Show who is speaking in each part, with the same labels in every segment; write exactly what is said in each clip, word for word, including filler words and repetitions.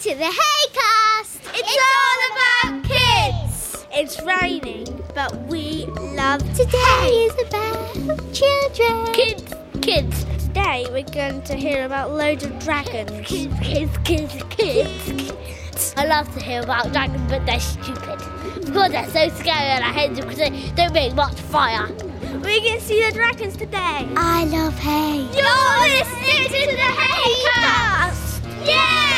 Speaker 1: to the Haycast! It's, it's all about kids! It's raining, but we love Today is about children. Kids, kids. Today we're going to hear about loads of dragons. Kids, kids, kids, kids, kids. I love to hear about dragons, but they're stupid. Of course, they're so scary and I hate them because they don't make much fire. We're going to see the dragons today. I love hay. You're listening to the Haycast! Yeah!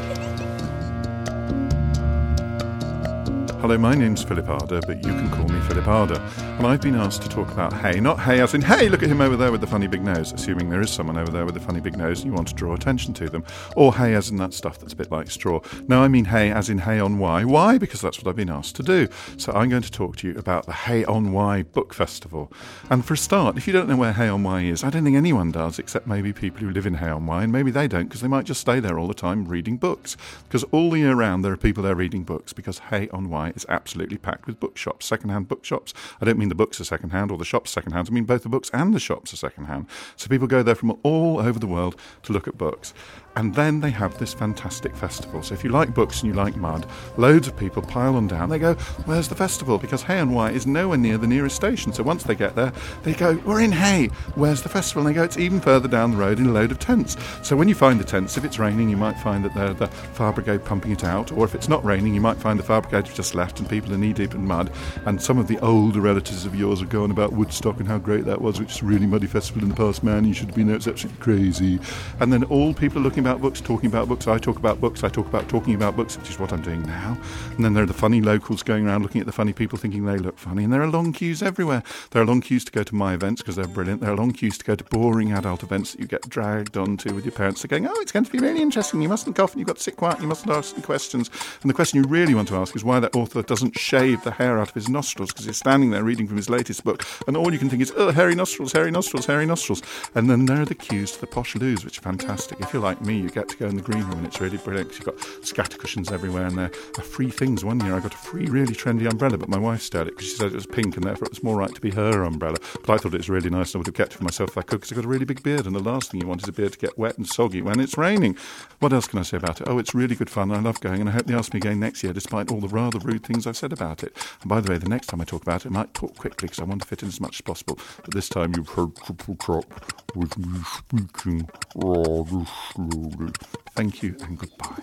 Speaker 2: Hello, my name's Philip Arder, but you can call me Philip Arder. And I've been asked to talk about hay, not hay as in, hey, look at him over there with the funny big nose, assuming there is someone over there with the funny big nose and you want to draw attention to them. Or hay as in that stuff that's a bit like straw. No, I mean hay as in hay on Wye. Why? Because that's what I've been asked to do. So I'm going to talk to you about the Hay on Wye Book Festival. And for a start, if you don't know where Hay on Wye is, I don't think anyone does, except maybe people who live in Hay on Wye, and maybe they don't, because they might just stay there all the time reading books. Because all the year round there are people there reading books, because Hay on Wye is absolutely packed with bookshops, second-hand bookshops. I don't mean the books are second-hand or the shops are second-hand. I mean both the books and the shops are second-hand. So people go there from all over the world to look at books. And then they have this fantastic festival. So if you like books and you like mud, loads of people pile on down. They go, where's the festival? Because Hay on Wye is nowhere near the nearest station. So once they get there, they go, we're in Hay. Where's the festival? And they go, it's even further down the road in a load of tents. So when you find the tents, if it's raining, you might find that they're the fire brigade pumping it out. Or if it's not raining, you might find the fire brigade have just left and people are knee-deep in mud. And some of the older relatives of yours are going about Woodstock and how great that was, which is a really muddy festival in the past, man. You should have been there. It's absolutely crazy. And then all people are looking about books, talking about books. I talk about books. I talk about talking about books, which is what I'm doing now. And then there are the funny locals going around looking at the funny people thinking they look funny. And there are long queues everywhere. There are long queues to go to my events because they're brilliant. There are long queues to go to boring adult events that you get dragged onto with your parents. They're going, oh, it's going to be really interesting. You mustn't cough and you've got to sit quiet. You mustn't ask any questions. And the question you really want to ask is why that author doesn't shave the hair out of his nostrils because he's standing there reading from his latest book. And all you can think is, oh, hairy nostrils, hairy nostrils, hairy nostrils. And then there are the queues to the posh loos, which are fantastic. If you're like me, you get to go in the green room and it's really brilliant because you've got scatter cushions everywhere and there are free things. One year I got a free really trendy umbrella, but my wife stared at it because she said it was pink and therefore it was more right to be her umbrella. But I thought it was really nice and I would have kept it for myself if I could because I've got a really big beard and the last thing you want is a beard to get wet and soggy when it's raining. What else can I say about it? Oh, it's really good fun. I love going and I hope they ask me again next year despite all the rather rude things I've said about it. And by the way, the next time I talk about it, I might talk quickly because I want to fit in as much as possible. But this time you've heard Triple Chop with me speaking rather slowly. Thank you and goodbye.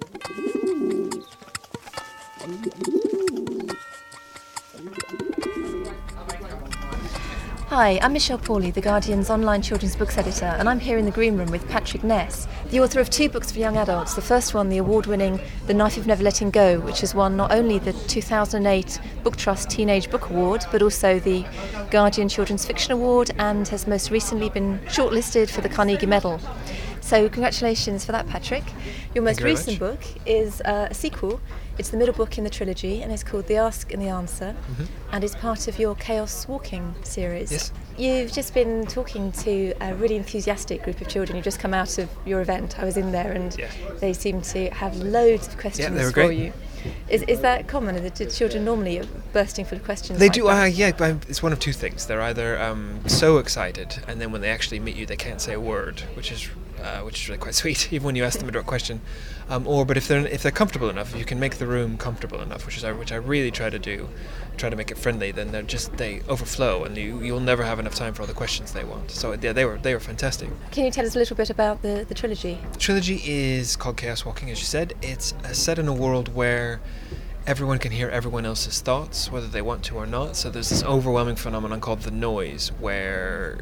Speaker 3: Hi, I'm Michelle Pawley, The Guardian's online children's books editor, and I'm here in the green room with Patrick Ness, the author of two books for young adults. The first one, the award-winning The Knife of Never Letting Go, which has won not only the two thousand eight Book Trust Teenage Book Award, but also the Guardian Children's Fiction Award, and has most recently been shortlisted for the Carnegie Medal. So congratulations for that, Patrick. Your most recent book is uh, a sequel. It's the middle book in the trilogy, and it's called The Ask and the Answer, mm-hmm. and is part of your Chaos Walking series.
Speaker 4: Yes.
Speaker 3: You've just been talking to a really enthusiastic group of children. You've just come out of your event. I was in there, and yeah. they seem to have loads of questions
Speaker 4: yeah, they were
Speaker 3: for
Speaker 4: great.
Speaker 3: you. Is is that common? Are the children normally bursting full of questions?
Speaker 4: They
Speaker 3: like
Speaker 4: do,
Speaker 3: that?
Speaker 4: uh, yeah, but it's one of two things. They're either um, so excited, and then when they actually meet you, they can't say a word, which is uh, which is really quite sweet, even when you ask them a direct question. Um, or, but if they're if they're comfortable enough, if you can make the room comfortable enough, which is which I really try to do, try to make it friendly, then they're just they overflow, and you you'll never have enough time for all the questions they want. So yeah, they were they were fantastic.
Speaker 3: Can you tell us a little bit about the the trilogy?
Speaker 4: The trilogy is called Chaos Walking, as you said. It's uh, set in a world where everyone can hear everyone else's thoughts, whether they want to or not. So there's this overwhelming phenomenon called the noise, where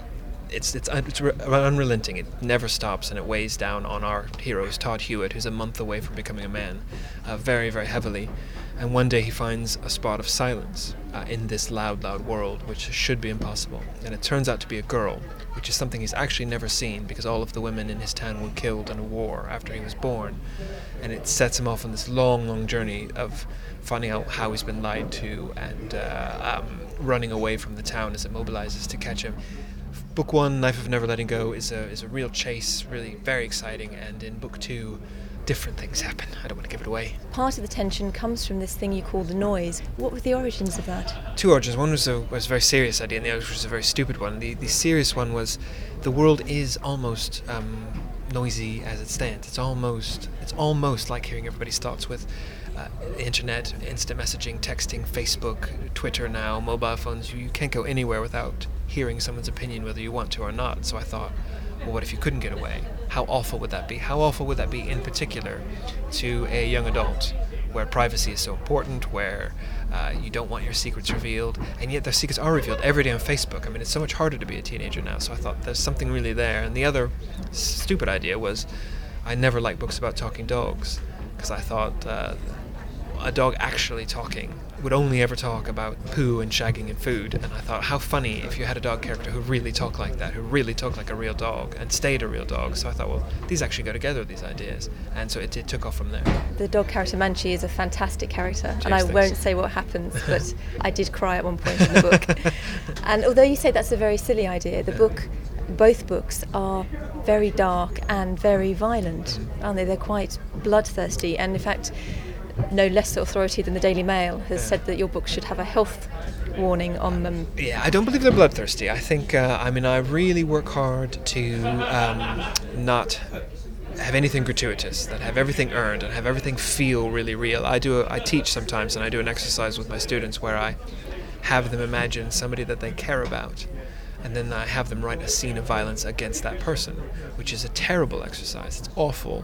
Speaker 4: it's it's it's unrelenting. It never stops, and it weighs down on our heroes, Todd Hewitt, who's a month away from becoming a man, uh, very, very heavily. And one day he finds a spot of silence uh, in this loud, loud world, which should be impossible. And it turns out to be a girl, which is something he's actually never seen because all of the women in his town were killed in a war after he was born. And it sets him off on this long, long journey of finding out how he's been lied to and uh, um, running away from the town as it mobilizes to catch him. Book one, Knife of Never Letting Go, is a is a real chase, really very exciting, and in book two, different things happen. I don't want to give it away.
Speaker 3: Part of the tension comes from this thing you call the noise. What were the origins of that?
Speaker 4: Two origins. One was a, was a very serious idea, and the other was a very stupid one. The the serious one was the world is almost um, noisy as it stands. It's almost it's almost like hearing everybody's thoughts with uh, internet, instant messaging, texting, Facebook, Twitter now, mobile phones. You, you can't go anywhere without hearing someone's opinion, whether you want to or not. So I thought, well, what if you couldn't get away? How awful would that be? How awful would that be, in particular, to a young adult, where privacy is so important, where uh, you don't want your secrets revealed, and yet their secrets are revealed every day on Facebook. I mean, it's so much harder to be a teenager now, so I thought there's something really there. And the other stupid idea was I never liked books about talking dogs, because I thought uh, a dog actually talking would only ever talk about poo and shagging and food, and I thought, how funny if you had a dog character who really talked like that, who really talked like a real dog and stayed a real dog. So I thought, well, these actually go together, these ideas, and so it, it took off from there.
Speaker 3: The dog character Manchi is a fantastic character,
Speaker 4: Cheers,
Speaker 3: and I
Speaker 4: thanks.
Speaker 3: won't say what happens, but I did cry at one point in the book. And although you say that's a very silly idea, the book, both books are very dark and very violent, aren't they? They're quite bloodthirsty, and in fact, no less authority than the Daily Mail has
Speaker 4: Yeah.
Speaker 3: said that your book should have a health warning on them.
Speaker 4: Yeah, I don't believe they're bloodthirsty. I think, uh, I mean, I really work hard to um, not have anything gratuitous, that have everything earned and have everything feel really real. I do. A, I teach sometimes, and I do an exercise with my students where I have them imagine somebody that they care about, and then I have them write a scene of violence against that person, which is a terrible exercise. It's awful.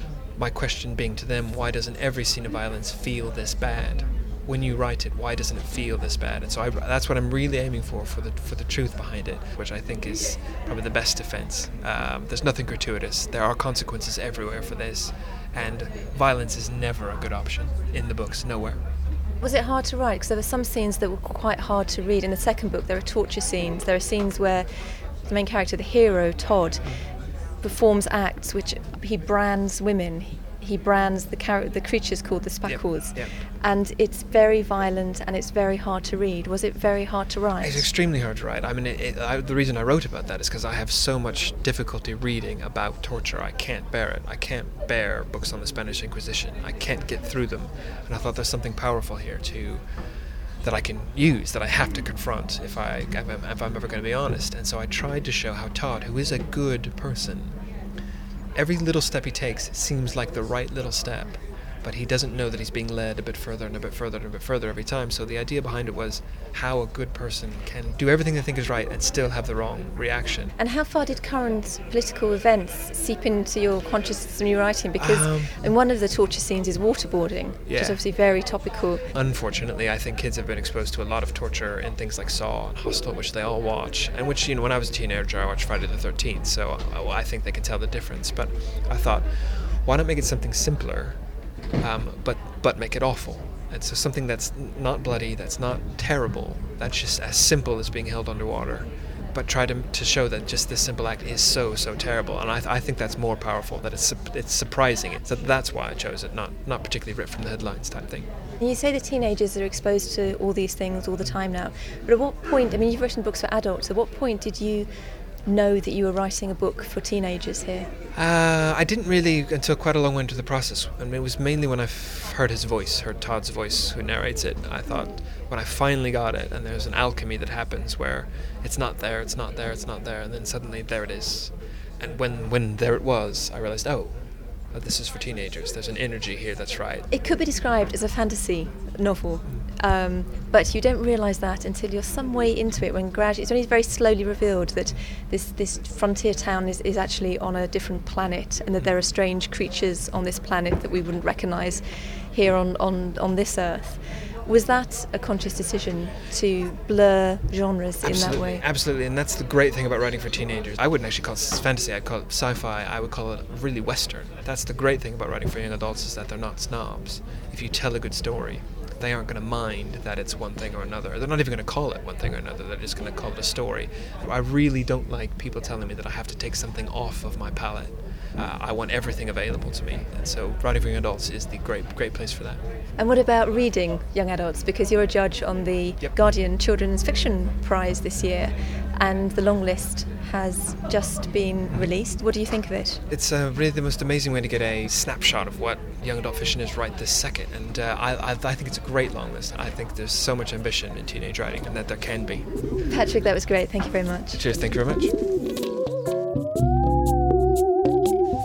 Speaker 4: My question being to them, why doesn't every scene of violence feel this bad? When you write it, why doesn't it feel this bad? And so I, that's what I'm really aiming for, for the for the truth behind it, which I think is probably the best defense. Um, there's nothing gratuitous. There are consequences everywhere for this, and violence is never a good option in the books, nowhere.
Speaker 3: Was it hard to write? Because there were some scenes that were quite hard to read. In the second book, there are torture scenes. There are scenes where the main character, the hero, Todd, performs acts which he brands women. He brands the char- the creatures called the spackles.
Speaker 4: Yep, yep.
Speaker 3: And it's very violent and it's very hard to read. Was it very hard to write?
Speaker 4: It's extremely hard to write. I mean, it, it, I, the reason I wrote about that is because I have so much difficulty reading about torture. I can't bear it. I can't bear books on the Spanish Inquisition. I can't get through them. And I thought there's something powerful here to that I can use, that I have to confront if, I, if, I'm, if I'm ever going to be honest. And so I tried to show how Todd, who is a good person, every little step he takes seems like the right little step, but he doesn't know that he's being led a bit further and a bit further and a bit further every time. So the idea behind it was how a good person can do everything they think is right and still have the wrong reaction.
Speaker 3: And how far did current political events seep into your consciousness when you were writing? Because
Speaker 4: Um,
Speaker 3: in one of the torture scenes is waterboarding, which
Speaker 4: Yeah.
Speaker 3: is obviously very topical.
Speaker 4: Unfortunately, I think kids have been exposed to a lot of torture in things like Saw and Hostel, which they all watch, and which, you know, when I was a teenager, I watched Friday the thirteenth, so I, I think they can tell the difference. But I thought, why not make it something simpler, um, but but make it awful? And so something that's not bloody, that's not terrible, that's just as simple as being held underwater, but try to to show that just this simple act is so, so terrible. And I, th- I think that's more powerful, that it's su- it's surprising. So that's why I chose it, not, not particularly ripped from the headlines type thing.
Speaker 3: You say the teenagers are exposed to all these things all the time now, but at what point, I mean, you've written books for adults, at what point did you know that you were writing a book for teenagers here?
Speaker 4: Uh, I didn't really until quite a long way into the process. I mean, it was mainly when I f- heard his voice, heard Todd's voice who narrates it. I thought, when I finally got it, and there's an alchemy that happens where it's not there, it's not there, it's not there, and then suddenly there it is. And when, when there it was, I realized, oh, oh, this is for teenagers. There's an energy here that's right.
Speaker 3: It could be described as a fantasy novel, um, but you don't realise that until you're some way into it, when gradually, it's only very slowly revealed that this, this frontier town is, is actually on a different planet, and that there are strange creatures on this planet that we wouldn't recognise here on, on, on this earth. Was that a conscious decision to blur genres in that way?
Speaker 4: Absolutely, and that's the great thing about writing for teenagers. I wouldn't actually call it fantasy, I'd call it sci-fi, I would call it really Western. That's the great thing about writing for young adults, is that they're not snobs. If you tell a good story, they aren't going to mind that it's one thing or another. They're not even going to call it one thing or another, they're just going to call it a story. I really don't like people telling me that I have to take something off of my palette. Uh, I want everything available to me, and so writing for young adults is the great, great place for that.
Speaker 3: And what about reading young adults? Because you're a judge on the
Speaker 4: Yep.
Speaker 3: Guardian Children's Fiction Prize this year, and the long list has just been released. What do you think of it?
Speaker 4: It's uh, really the most amazing way to get a snapshot of what young adult fiction is right this second, and uh, I, I, I think it's a great long list. I think there's so much ambition in teenage writing, and that there can be.
Speaker 3: Patrick, that was great. Thank you very much.
Speaker 4: Cheers, thank you very much.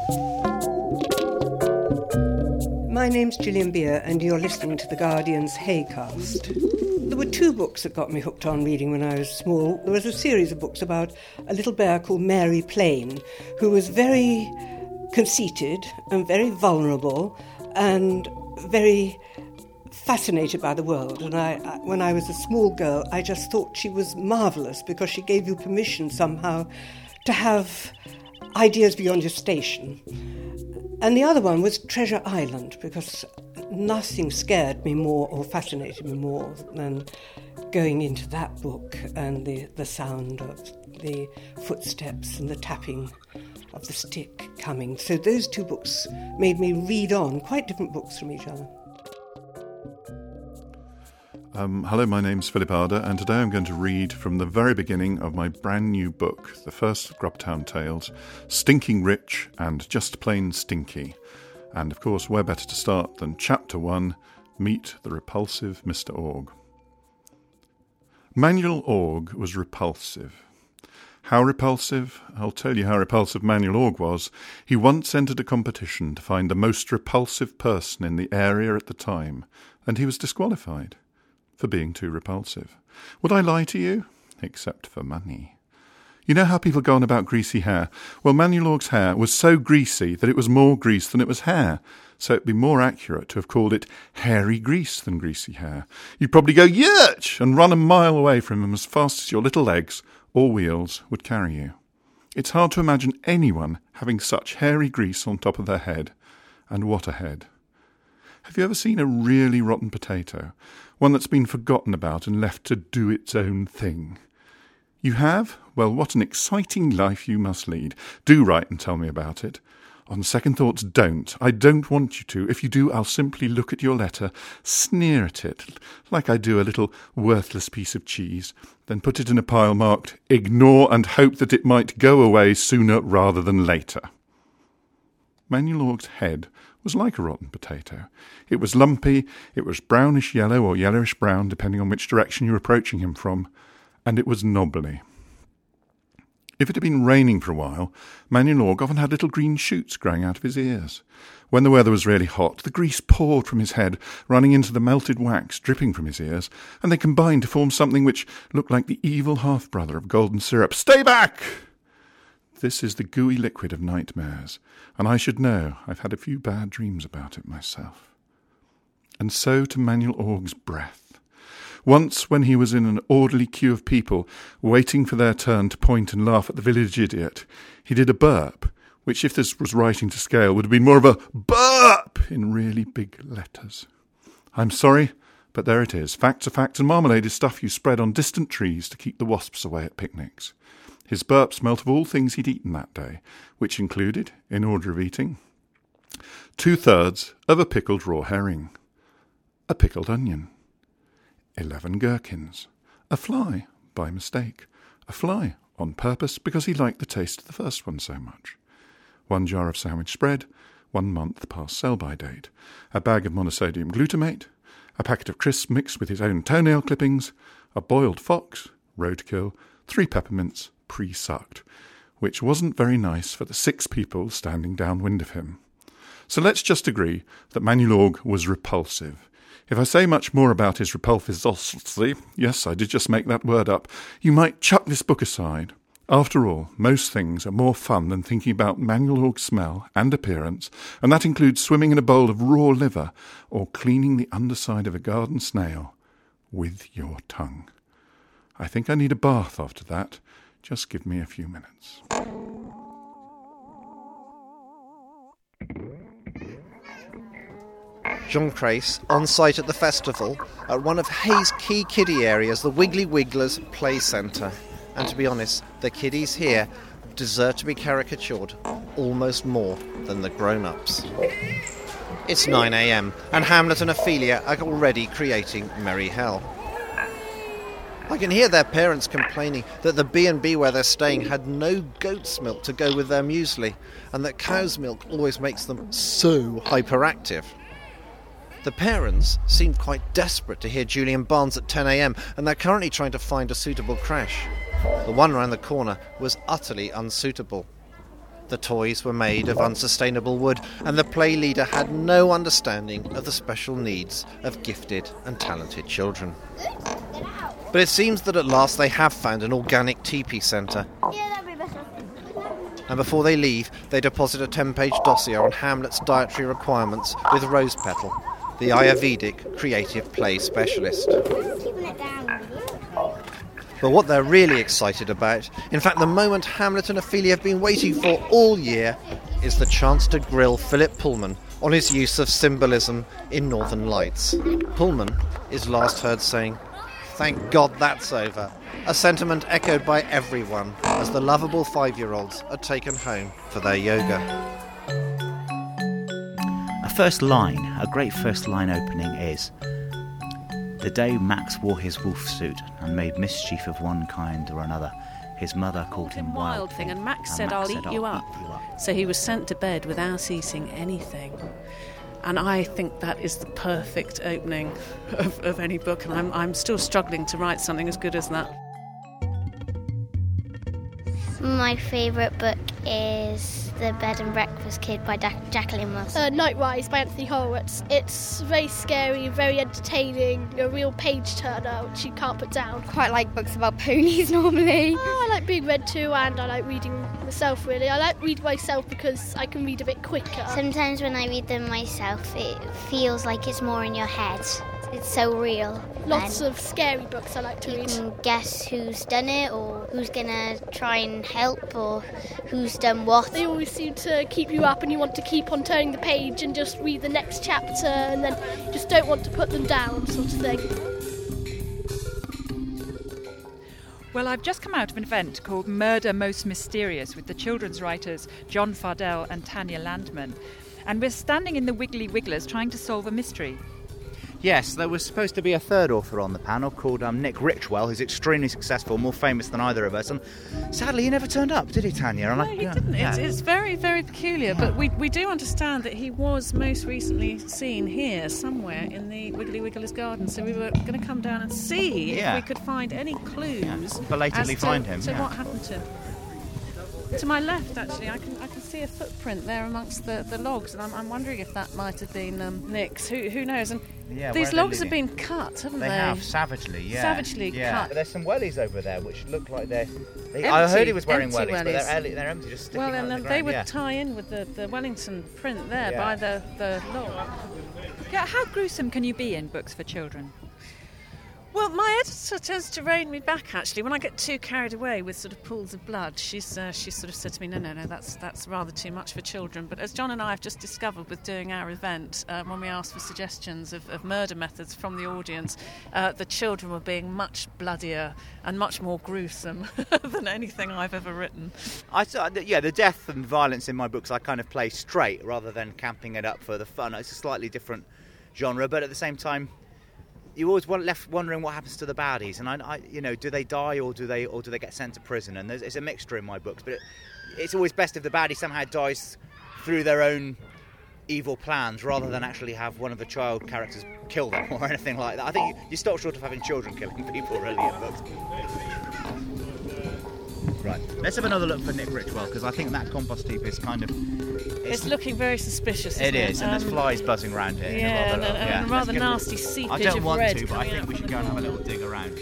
Speaker 5: my name's Gillian Beer, and you're listening to The Guardian's Haycast. There were two books that got me hooked on reading when I was small. There was a series of books about a little bear called Mary Plain, who was very conceited and very vulnerable and very fascinated by the world. And I, I, when I was a small girl, I just thought she was marvellous because she gave you permission somehow to have ideas beyond your station. And the other one was Treasure Island, because nothing scared me more or fascinated me more than going into that book and the, the sound of the footsteps and the tapping of the stick coming. So those two books made me read on, quite different books from each other.
Speaker 2: Um, hello, my name's Philip Arder, and today I'm going to read from the very beginning of my brand new book, the first of Grubtown Tales, Stinking Rich and Just Plain Stinky. And of course, where better to start than Chapter one, Meet the Repulsive Mister Ogg. Manuel Ogg was repulsive. How repulsive? I'll tell you how repulsive Manuel Ogg was. He once entered a competition to find the most repulsive person in the area at the time, and he was disqualified for being too repulsive. Would I lie to you? Except for money. You know how people go on about greasy hair? Well, Manuel Ogg's hair was so greasy that it was more grease than it was hair, so it'd be more accurate to have called it hairy grease than greasy hair. You'd probably go, "Yurch!" and run a mile away from him as fast as your little legs or wheels would carry you. It's hard to imagine anyone having such hairy grease on top of their head. And what a head. Have you ever seen a really rotten potato? One that's been forgotten about and left to do its own thing? You have? Well, what an exciting life you must lead. Do write and tell me about it. On second thoughts, don't. I don't want you to. If you do, I'll simply look at your letter, sneer at it, like I do a little worthless piece of cheese, then put it in a pile marked, "Ignore and hope that it might go away sooner rather than later." Manuel Ogg's head was like a rotten potato. It was lumpy, it was brownish-yellow or yellowish-brown, depending on which direction you were approaching him from, and it was knobbly. If it had been raining for a while, Manuel Ogg often had little green shoots growing out of his ears. When the weather was really hot, the grease poured from his head, running into the melted wax, dripping from his ears, and they combined to form something which looked like the evil half-brother of golden syrup. Stay back! This is the gooey liquid of nightmares, and I should know. I've had a few bad dreams about it myself. And so to Manuel Ogg's breath. Once, when he was in an orderly queue of people, waiting for their turn to point and laugh at the village idiot, he did a burp, which, if this was writing to scale, would have been more of a burp in really big letters. I'm sorry, but there it is. Facts are facts, and marmalade is stuff you spread on distant trees to keep the wasps away at picnics. His burp smelt of all things he'd eaten that day, which included, in order of eating, two-thirds of a pickled raw herring, a pickled onion, eleven gherkins, a fly, by mistake, a fly, on purpose, because he liked the taste of the first one so much, one jar of sandwich spread, one month past sell-by date, a bag of monosodium glutamate, a packet of crisps mixed with his own toenail clippings, a boiled fox, roadkill, three peppermints, pre-sucked, which wasn't very nice for the six people standing downwind of him. So let's just agree that Manuel Ogg was repulsive. If I say much more about his repulsivity, yes, I did just make that word up, you might chuck this book aside. After all, most things are more fun than thinking about Manuel Ogg's smell and appearance, and that includes swimming in a bowl of raw liver or cleaning the underside of a garden snail with your tongue. I think I need a bath after that. Just give me a few minutes.
Speaker 6: John Crace, on site at the festival, at one of Hayes' key kiddie areas, the Wiggly Wigglers Play Centre. And to be honest, the kiddies here deserve to be caricatured almost more than the grown-ups. It's nine a.m, and Hamlet and Ophelia are already creating merry hell. I can hear their parents complaining that the B and B where they're staying had no goat's milk to go with their muesli, and that cow's milk always makes them so hyperactive. The parents seemed quite desperate to hear Julian Barnes at ten a.m, and they're currently trying to find a suitable crash. The one round the corner was utterly unsuitable. The toys were made of unsustainable wood, and the play leader had no understanding of the special needs of gifted and talented children. But it seems that at last they have found an organic teepee centre.
Speaker 1: Yeah, that'd be better.
Speaker 6: And before they leave, they deposit a ten-page dossier on Hamlet's dietary requirements with Rose Petal, the Ayurvedic creative play specialist.
Speaker 1: Keeping it down.
Speaker 6: But what they're really excited about, in fact the moment Hamlet and Ophelia have been waiting for all year, is the chance to grill Philip Pullman on his use of symbolism in Northern Lights. Pullman is last heard saying, "Thank God that's over," a sentiment echoed by everyone as the lovable five-year-olds are taken home for their yoga.
Speaker 7: A first line, a great first line opening is: "The day Max wore his wolf suit and made mischief of one kind or another, his mother called him Wild,
Speaker 8: Wild Thing, and Max
Speaker 7: and
Speaker 8: said,
Speaker 7: Max
Speaker 8: I'll, eat, you up.
Speaker 7: eat you up."
Speaker 8: So he was sent to bed without eating anything. And I think that is the perfect opening of, of any book, and I'm, I'm still struggling to write something as good as that.
Speaker 1: My favourite book is The Bed and Breakfast Kid by da- Jacqueline Wilson.
Speaker 9: Uh, Nightrise by Anthony Horowitz. It's very scary, very entertaining, a real page-turner which you can't put down.
Speaker 1: Quite like books about ponies normally.
Speaker 9: Oh, I like being read to, and I like reading myself really. I like reading myself because I can read a bit quicker.
Speaker 1: Sometimes when I read them myself, it feels like it's more in your head. It's so real.
Speaker 9: Lots
Speaker 1: and
Speaker 9: of scary books I like to
Speaker 1: you
Speaker 9: read.
Speaker 1: can guess who's done it, or who's going to try and help, or who's done what.
Speaker 9: They always seem to keep you up and you want to keep on turning the page and just read the next chapter, and then you just don't want to put them down, sort of thing.
Speaker 10: Well, I've just come out of an event called Murder Most Mysterious with the children's writers John Fardell and Tanya Landman. And we're standing in the Wiggly Wigglers trying to solve a mystery.
Speaker 7: Yes, there was supposed to be a third author on the panel called um, Nick Richwell, who's extremely successful, more famous than either of us, and sadly he never turned up, did he, Tanya? And
Speaker 8: No,
Speaker 7: I,
Speaker 8: he
Speaker 7: yeah,
Speaker 8: didn't.
Speaker 7: yeah.
Speaker 8: It's, it's very, very peculiar, but we, we do understand that he was most recently seen here somewhere in the Wiggly Wigglers garden, so we were going to come down and see
Speaker 7: Yeah.
Speaker 8: if we could find any clues.
Speaker 7: Yeah, belatedly
Speaker 8: as to,
Speaker 7: find him,
Speaker 8: to
Speaker 7: yeah.
Speaker 8: what happened to him. To my left, actually, I can I can see a footprint there amongst the, the logs, and I'm, I'm wondering if that might have been um, Nick's. Who who knows? And
Speaker 7: Yeah, where
Speaker 8: these
Speaker 7: are they
Speaker 8: logs have
Speaker 7: leading?
Speaker 8: been cut, haven't
Speaker 7: They
Speaker 8: they?
Speaker 7: have, savagely, yeah.
Speaker 8: Savagely
Speaker 7: yeah.
Speaker 8: cut.
Speaker 7: There's some wellies over there which look like they're... They, I
Speaker 8: Empty,
Speaker 7: heard he was wearing
Speaker 8: empty
Speaker 7: wellies, but
Speaker 8: wellies.
Speaker 7: they're, they're empty, just sticking
Speaker 8: Well,
Speaker 7: out
Speaker 8: and
Speaker 7: on
Speaker 8: then
Speaker 7: the
Speaker 8: they
Speaker 7: ground,
Speaker 8: would
Speaker 7: yeah.
Speaker 8: tie in with the, the Wellington print there
Speaker 7: Yeah.
Speaker 8: by the, the log.
Speaker 10: Yeah, how gruesome can you be in books for children?
Speaker 8: Well, my editor tends to rein me back, actually. When I get too carried away with sort of pools of blood, she's uh, she's sort of said to me, no, no, no, that's that's rather too much for children. But as John and I have just discovered with doing our event, uh, when we asked for suggestions of, of murder methods from the audience, uh, the children were being much bloodier and much more gruesome than anything I've ever written.
Speaker 7: I, uh, yeah, the death and violence in my books I kind of play straight rather than camping it up for the fun. It's a slightly different genre, but at the same time, you always want left wondering what happens to the baddies, and I, I, you know, do they die or do they or do they get sent to prison? And there's, it's a mixture in my books, but it, it's always best if the baddie somehow dies through their own evil plans rather than actually have one of the child characters kill them or anything like that. I think you, you stop short of having children killing people really in books. Right, let's have another look for Nick Richwell, because I think that compost heap is kind of...
Speaker 8: It's, looking very suspicious, isn't
Speaker 7: It
Speaker 8: it?
Speaker 7: is, and there's
Speaker 8: Um,
Speaker 7: flies buzzing around here.
Speaker 8: Yeah,
Speaker 7: in a rather,
Speaker 8: and, and,
Speaker 7: yeah.
Speaker 8: and a
Speaker 7: Let's
Speaker 8: rather
Speaker 7: give it a-
Speaker 8: nasty seepage
Speaker 7: I don't
Speaker 8: of
Speaker 7: want
Speaker 8: red
Speaker 7: to, but I
Speaker 8: coming
Speaker 7: think
Speaker 8: out
Speaker 7: we
Speaker 8: from
Speaker 7: should
Speaker 8: the
Speaker 7: go and have a
Speaker 8: bottom.
Speaker 7: little dig around.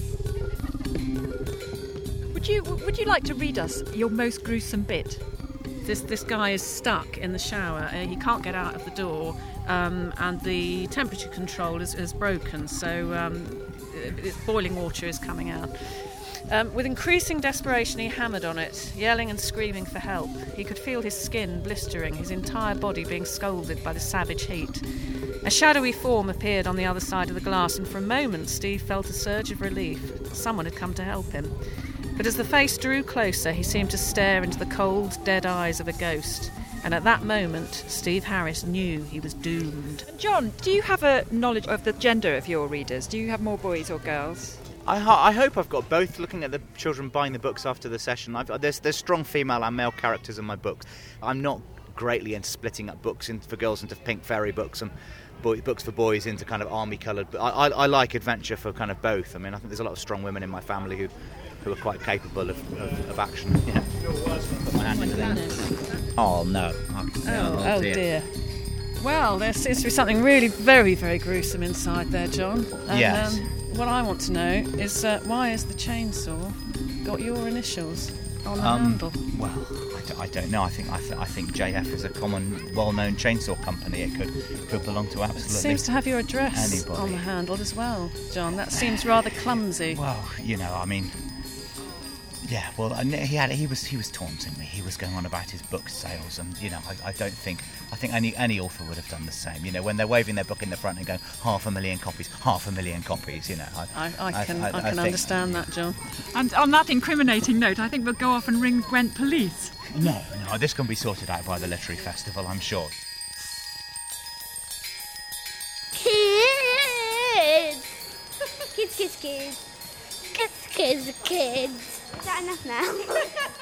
Speaker 10: Would you Would you like to read us your most gruesome bit?
Speaker 8: This this guy is stuck in the shower. Uh, he can't get out of the door, um, and the temperature control is, is broken. So um, it, it's boiling water is coming out. Um, with increasing desperation, he hammered on it, yelling and screaming for help. He could feel his skin blistering, his entire body being scalded by the savage heat. A shadowy form appeared on the other side of the glass, and for a moment Steve felt a surge of relief. Someone had come to help him. But as the face drew closer, he seemed to stare into the cold, dead eyes of a ghost. And at that moment, Steve Harris knew he was doomed.
Speaker 10: John, do you have a knowledge of the gender of your readers? Do you have more boys or girls?
Speaker 7: I, ho- I hope I've got both. Looking at the children buying the books after the session, I've, there's there's strong female and male characters in my books. I'm not greatly into splitting up books in, for girls into pink fairy books and boy, books for boys into kind of army coloured. But I, I, I like adventure for kind of both. I mean, I think there's a lot of strong women in my family who, who are quite capable of, of, of action. Yeah. Put my hand into that. Oh no! Oh,
Speaker 8: oh, oh dear. dear. Well, there seems to be something really very, very gruesome inside there, John. And,
Speaker 7: yes.
Speaker 8: Um, what I want to know is uh, why has the chainsaw got your initials on the
Speaker 7: um,
Speaker 8: handle?
Speaker 7: Well, I, d- I don't know. I think I, th- I think J F is a common, well-known chainsaw company. It could could belong to absolutely.
Speaker 8: It seems to have your address
Speaker 7: anybody.
Speaker 8: on the handle as well, John. That seems rather clumsy.
Speaker 7: Well, you know, I mean. Yeah, well, he had he was he was taunting me. He was going on about his book sales, and you know, I, I don't think I think any any author would have done the same. You know, when they're waving their book in the front and going half a million copies, half a million copies. You know, I
Speaker 8: I, I can I, I, I can
Speaker 7: think,
Speaker 8: understand that, John.
Speaker 10: And on that incriminating note, I think we'll go off and ring Gwent Police.
Speaker 7: No, no, this can be sorted out by the literary festival, I'm sure.
Speaker 1: Kids, kids, kids, kids, kids, kids, kids. Is that enough now?